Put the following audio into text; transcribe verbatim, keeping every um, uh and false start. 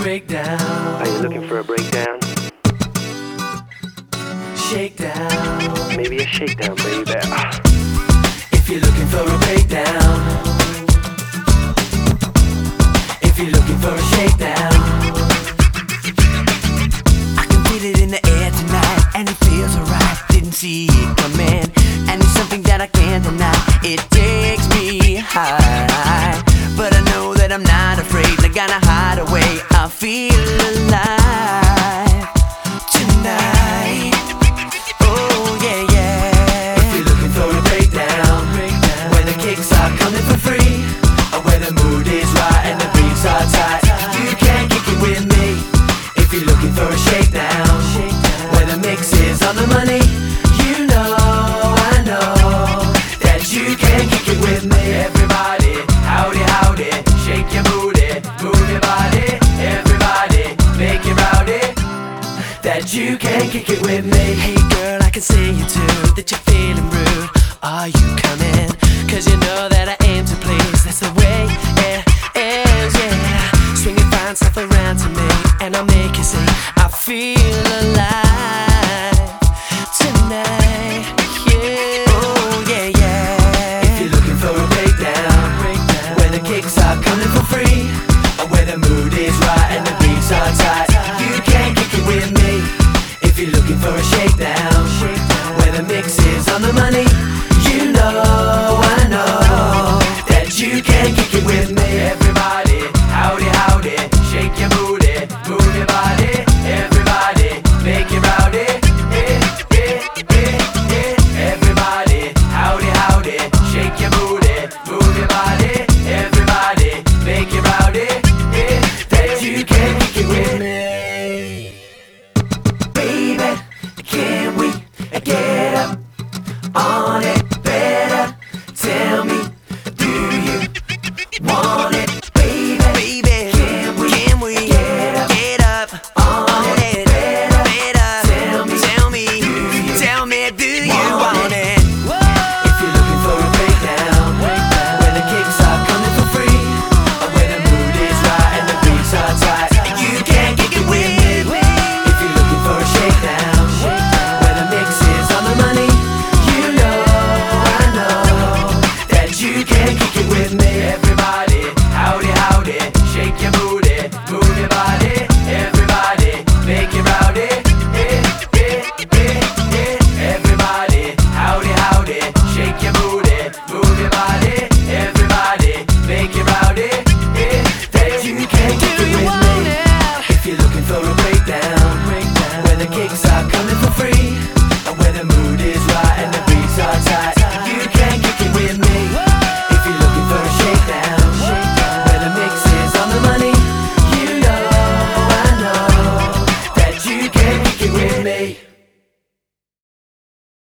breakdown. Are you looking for a breakdown? Shakedown. Maybe a shakedown, baby. Ah. If you're looking for a breakdown, if you're looking for a shakedown, I can feel it in the air tonight, and it feels alright. Didn't see it coming, and it's something that I can't deny. It takes me high, but I know that I'm not afraid. I gotta hide away. I feel alive tonight. Oh yeah, yeah. If you're looking for a breakdown, where the kicks are coming for free, or where the mood is right and the beats are tight, you can't kick it with me. If you're looking for a shakedown, where the mix is on the money, you know, I know that you can't kick it with me. Everybody, howdy, howdy, shake your booty, move your body. Everybody, make it rowdy, that you can't kick it with me. Hey girl, I can see you too, that you're feeling rude. Are you coming? Cause you know that I aim to please. That's the way it is, yeah. Swing your fine stuff around to me, and I'll make you see I feel alive tonight, yeah. Oh yeah, yeah. If you're looking for a breakdown, where the kicks are coming for free,